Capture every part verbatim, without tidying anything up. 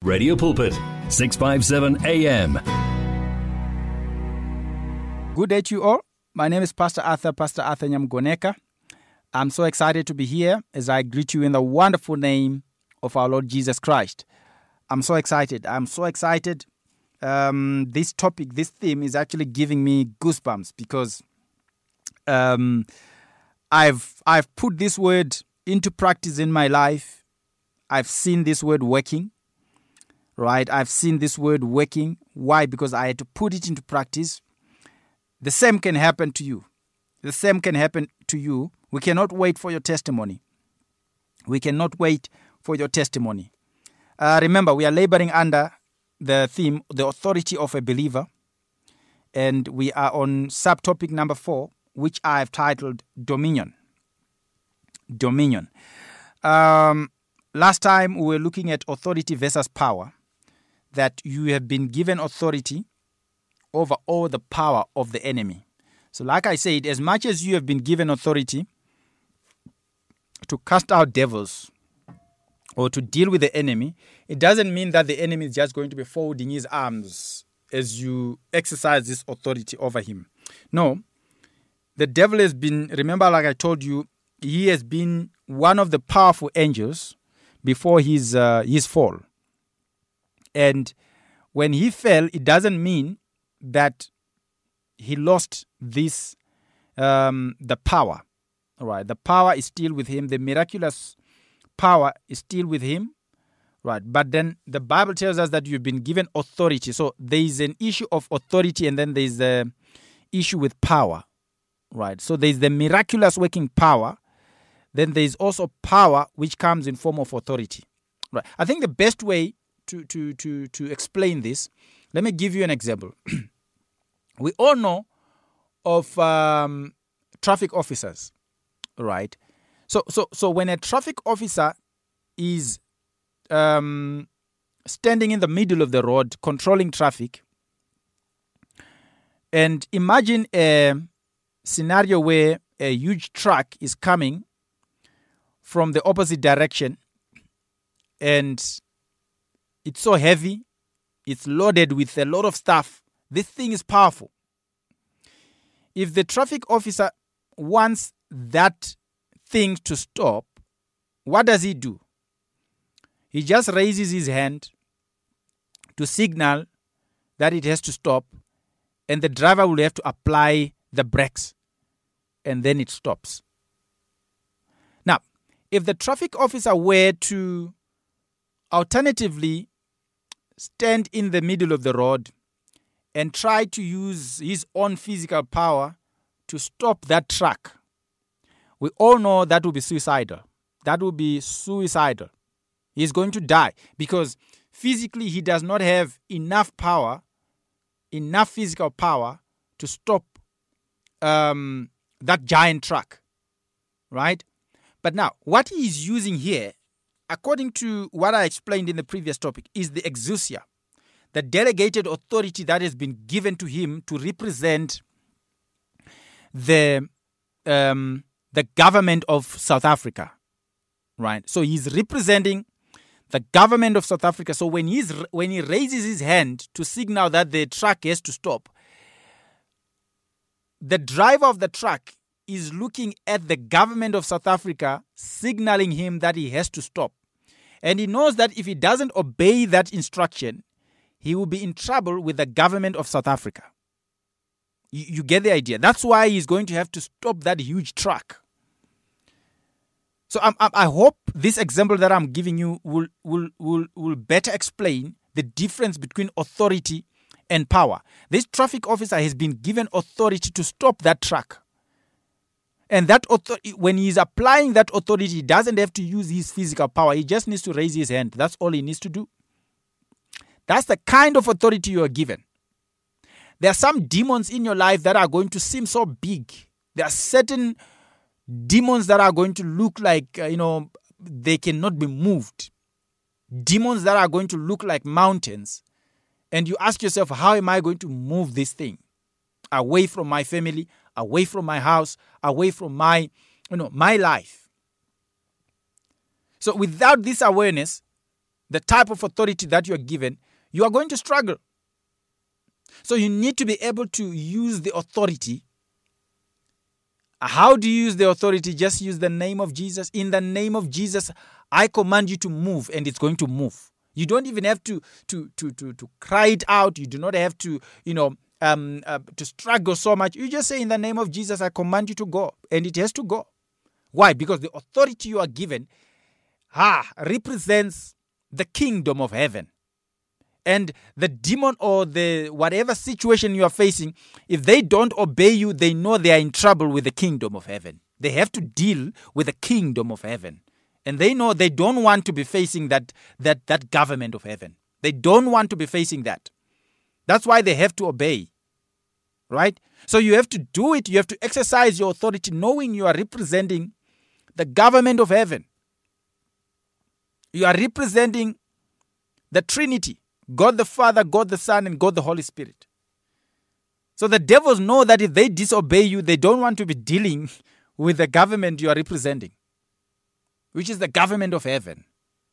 Radio Pulpit, six fifty-seven A M. Good day to you all. My name is Pastor Arthur, Pastor Arthur Nyamgoneka. I'm so excited to be here as I greet you in the wonderful name of our Lord Jesus Christ. I'm so excited. I'm so excited. Um, this topic, this theme is actually giving me goosebumps because um, I've I've put this word into practice in my life. I've seen this word working, right? I've seen this word working. Why? Because I had to put it into practice. The same can happen to you. The same can happen to you. We cannot wait for your testimony. We cannot wait for your testimony. Uh, remember, we are laboring under the theme, the authority of a believer. And we are on subtopic number four, which I have titled Dominion. Dominion. Um, last time we were looking at authority versus power, that you have been given authority over all the power of the enemy. So like I said, as much as you have been given authority to cast out devils or to deal with the enemy, it doesn't mean that the enemy is just going to be folding his arms as you exercise this authority over him. No, the devil has been, remember like I told you, he has been one of the powerful angels before his, uh, his fall. And when he fell, it doesn't mean that he lost this, um, the power. All right, the power is still with him. The miraculous power is still with him. Right, but then the Bible tells us that you've been given authority. So there is an issue of authority, and then there is the issue with power. Right, so there is the miraculous working power. Then there is also power which comes in form of authority. Right, I think the best way to to to to explain this, let me give you an example. We all know of um, traffic officers, right? So, so, so when a traffic officer is um, standing in the middle of the road, controlling traffic, and imagine a scenario where a huge truck is coming from the opposite direction, and it's so heavy, it's loaded with a lot of stuff. This thing is powerful. If the traffic officer wants that thing to stop, what does he do? He just raises his hand to signal that it has to stop, and the driver will have to apply the brakes, and then it stops. Now, if the traffic officer were to alternatively stand in the middle of the road and try to use his own physical power to stop that truck, we all know that will be suicidal. That will be suicidal. He's going to die because physically he does not have enough power, enough physical power to stop um, that giant truck, right? But now, what he is using here, according to what I explained in the previous topic, is the exousia, the delegated authority that has been given to him to represent the um, the government of South Africa, right? So he's representing the government of South Africa. So when he's when he raises his hand to signal that the truck has to stop, the driver of the truck is looking at the government of South Africa, signaling him that he has to stop. And he knows that if he doesn't obey that instruction, he will be in trouble with the government of South Africa. You, you get the idea. That's why he's going to have to stop that huge truck. So I, I, I hope this example that I'm giving you will, will, will, will better explain the difference between authority and power. This traffic officer has been given authority to stop that truck. And that authority, when he's applying that authority, he doesn't have to use his physical power. He just needs to raise his hand. That's all he needs to do. That's the kind of authority you are given. There are some demons in your life that are going to seem so big. There are certain demons that are going to look like, uh, you know, they cannot be moved. Demons that are going to look like mountains. And you ask yourself, how am I going to move this thing away from my family, away from my house, away from my, you know, my life? So without this awareness, the type of authority that you are given, you are going to struggle. So you need to be able to use the authority. How do you use the authority? Just use the name of Jesus. In the name of Jesus, I command you to move, and it's going to move. You don't even have to to to to, to cry it out. You do not have to, you know, um, uh, to struggle so much. You just say, in the name of Jesus, I command you to go, and it has to go. Why? Because the authority you are given ah, represents the kingdom of heaven. And the demon or the whatever situation you are facing, if they don't obey you, they know they are in trouble with the kingdom of heaven. They have to deal with the kingdom of heaven. And they know they don't want to be facing that, that, that government of heaven. They don't want to be facing that. That's why they have to obey. Right? So you have to do it. You have to exercise your authority knowing you are representing the government of heaven. You are representing the Trinity. God the Father, God the Son, and God the Holy Spirit. So the devils know that if they disobey you, they don't want to be dealing with the government you are representing, which is the government of heaven,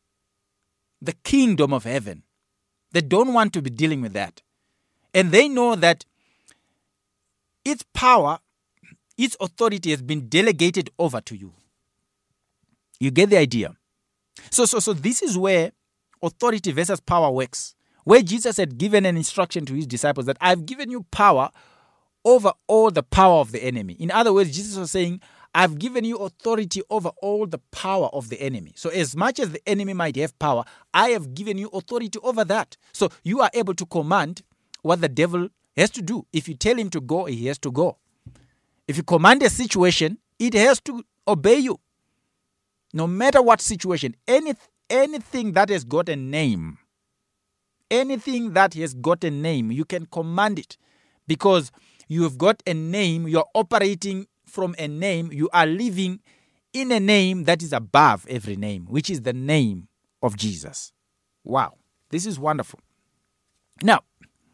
the kingdom of heaven. They don't want to be dealing with that. And they know that its power, its authority has been delegated over to you. You get the idea? So, so, so this is where authority versus power works. Where Jesus had given an instruction to his disciples that I've given you power over all the power of the enemy. In other words, Jesus was saying, I've given you authority over all the power of the enemy. So as much as the enemy might have power, I have given you authority over that. So you are able to command what the devil has to do. If you tell him to go, he has to go. If you command a situation, it has to obey you. No matter what situation, any, anything that has got a name, anything that has got a name, you can command it because you have got a name, you are operating from a name, you are living in a name that is above every name, which is the name of Jesus. Wow, this is wonderful. Now,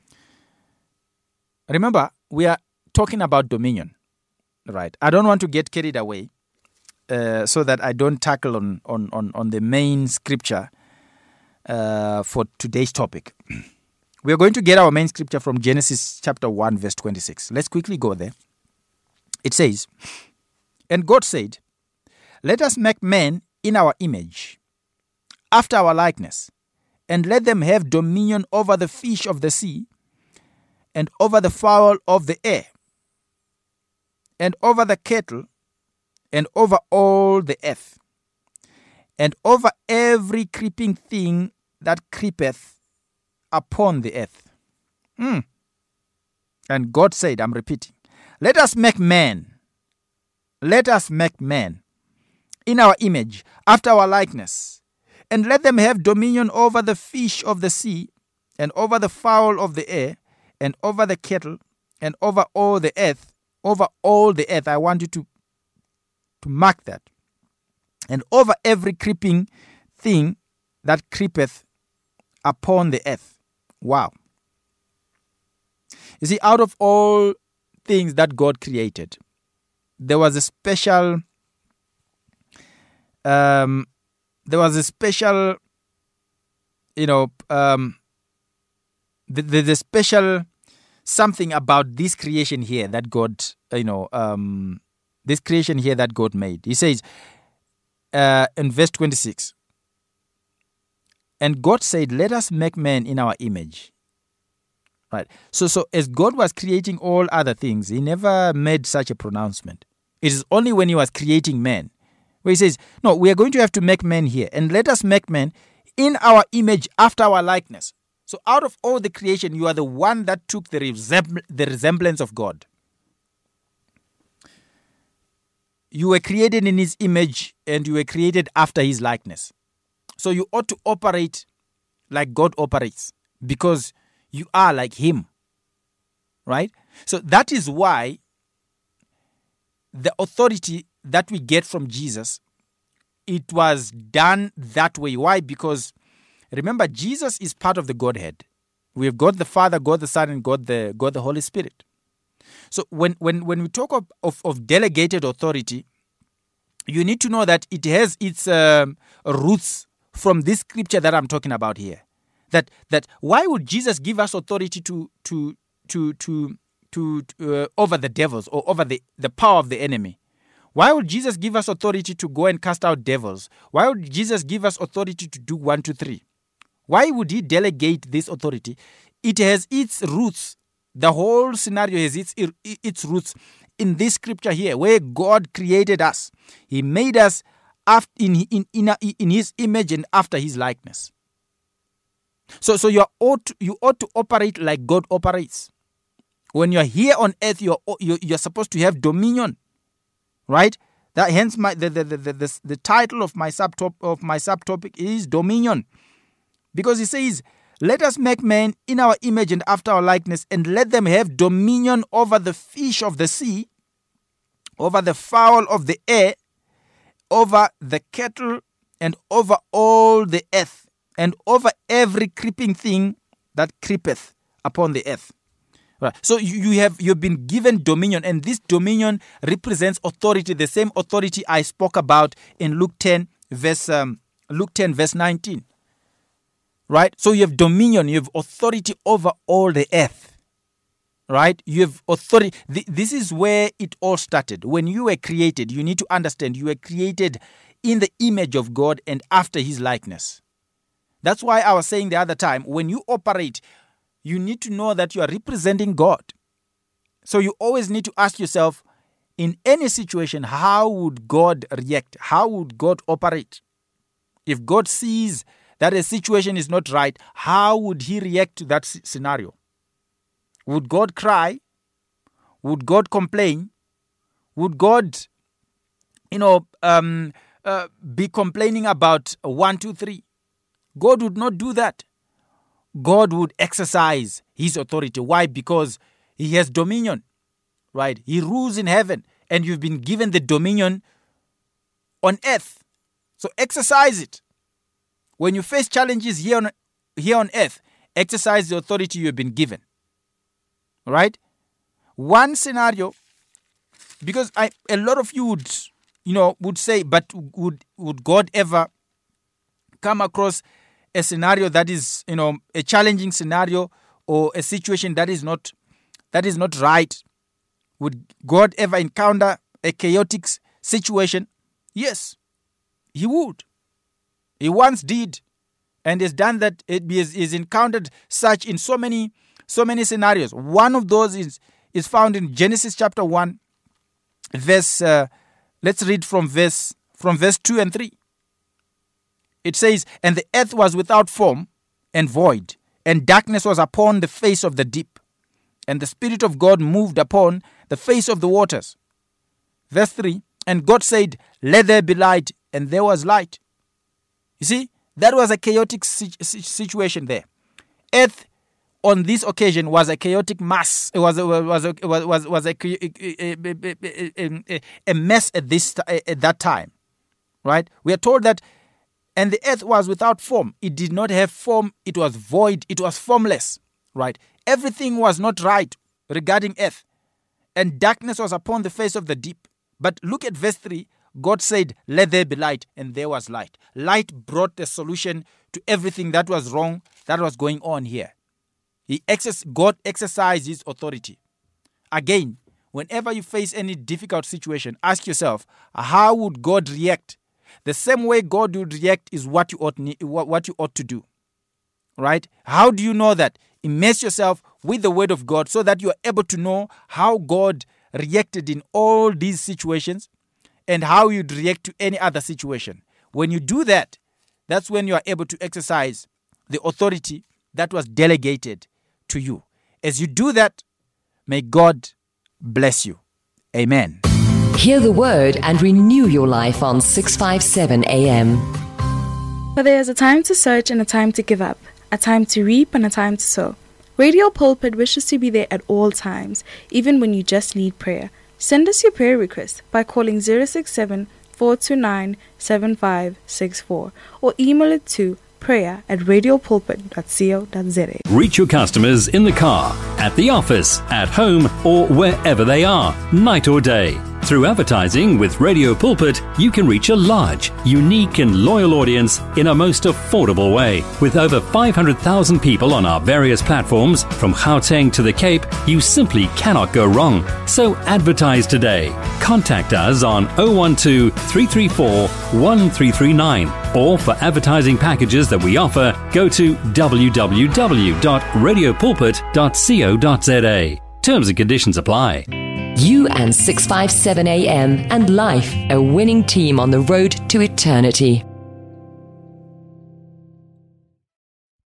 remember, we are talking about dominion, right? I don't want to get carried away uh, so that I don't tackle on, on, on, on the main scripture Uh, for today's topic. We are going to get our main scripture from Genesis chapter one, verse twenty-six. Let's quickly go there. It says, and God said, let us make man in our image, after our likeness, and let them have dominion over the fish of the sea, and over the fowl of the air, and over the cattle, and over all the earth, and over every creeping thing that creepeth upon the earth. Mm. And God said, I'm repeating, let us make man, let us make man in our image, after our likeness, and let them have dominion over the fish of the sea, and over the fowl of the air, and over the cattle, and over all the earth, over all the earth. I want you to, to mark that. And over every creeping thing that creepeth upon the earth. Wow. You see, out of all things that God created, there was a special, um, there was a special, you know, um, there's a special something about this creation here that God, you know, um, this creation here that God made. He says, Uh, in verse twenty-six, and God said, let us make man in our image. Right. So, so as God was creating all other things, he never made such a pronouncement. It is only when he was creating man where he says, no, we are going to have to make man here, and let us make man in our image, after our likeness. So out of all the creation, you are the one that took the, resem- the resemblance of God. You were created in his image, and you were created after his likeness. So you ought to operate like God operates, because you are like him. Right? So that is why the authority that we get from Jesus, it was done that way. Why? Because remember, Jesus is part of the Godhead. We have God the Father, God the Son, and God the God the Holy Spirit. So when when, when we talk of, of, of delegated authority, you need to know that it has its um, roots from this scripture that I'm talking about here. That that why would Jesus give us authority to to to to to uh, over the devils or over the, the power of the enemy? Why would Jesus give us authority to go and cast out devils? Why would Jesus give us authority to do one, two, three? Why would he delegate this authority? It has its roots. The whole scenario has its, its roots in this scripture here, where God created us. He made us after, in, in, in, in his image and after his likeness. So, so you ought to, you ought to operate like God operates. When you're here on earth, you're, you're, you're supposed to have dominion. Right? That hence my the the, the, the, the, the title of my subtop of my subtopic is dominion. Because he says, let us make man in our image and after our likeness, and let them have dominion over the fish of the sea, over the fowl of the air, over the cattle, and over all the earth, and over every creeping thing that creepeth upon the earth. Right. So you, you have you've been given dominion, and this dominion represents authority, the same authority I spoke about in Luke ten, verse um, Luke ten, verse nineteen. Right? So you have dominion, you have authority over all the earth. Right? You have authority. This is where it all started. When you were created, you need to understand you were created in the image of God and after his likeness. That's why I was saying the other time, when you operate, you need to know that you are representing God. So you always need to ask yourself, in any situation, how would God react? How would God operate? If God sees that a situation is not right, how would he react to that scenario? Would God cry? Would God complain? Would God, you know, um, uh, be complaining about one, two, three? God would not do that. God would exercise his authority. Why? Because he has dominion, right? He rules in heaven, and you've been given the dominion on earth. So exercise it. When you face challenges here on, here on earth, exercise the authority you have been given. Right? One scenario, because I, a lot of you would, you know, would say, but would would God ever come across a scenario that is, you know, a challenging scenario or a situation that is not that is not right? Would God ever encounter a chaotic situation? Yes, he would. He once did, and has done that. It is, is encountered such in so many so many scenarios. One of those is is found in Genesis chapter one, verse. Uh, let's read from verse from verse two and three. It says, "And the earth was without form and void, and darkness was upon the face of the deep, and the Spirit of God moved upon the face of the waters." Verse three, "And God said, let there be light, and there was light." You see, that was a chaotic situation there. Earth on this occasion was a chaotic mass. It was a, was a, was was a, a, a, a mess at this at that time, right? We are told that. And the earth was without form. It did not have form. It was void. It was formless. Right? Everything was not right regarding earth. And darkness was upon the face of the deep. But look at verse three. God said, let there be light. And there was light. Light brought the solution to everything that was wrong, that was going on here. He exerc- God exercised his authority. Again, whenever you face any difficult situation, ask yourself, how would God react? The same way God would react is what you ought what you ought to do. Right? How do you know that? Immerse yourself with the word of God so that you are able to know how God reacted in all these situations and how you'd react to any other situation. When you do that, that's when you are able to exercise the authority that was delegated to you. As you do that, may God bless you. Amen. Hear the word and renew your life on six fifty-seven A M. For there is a time to search and a time to give up, a time to reap and a time to sow. Radio Pulpit wishes to be there at all times, even when you just need prayer. Send us your prayer request by calling zero six seven, four two nine, seven five six four or email it to prayer at radiopulpit dot co dot za. Reach your customers in the car, at the office, at home, or wherever they are, night or day. Through advertising with Radio Pulpit, you can reach a large, unique and loyal audience in a most affordable way. With over five hundred thousand people on our various platforms, from Gauteng to the Cape, you simply cannot go wrong. So advertise today. Contact us on zero one two, three three four, one three three nine, or for advertising packages that we offer, go to w w w dot radio pulpit dot co dot z a. Terms and conditions apply. You and six fifty-seven A M and Life, a winning team on the road to eternity.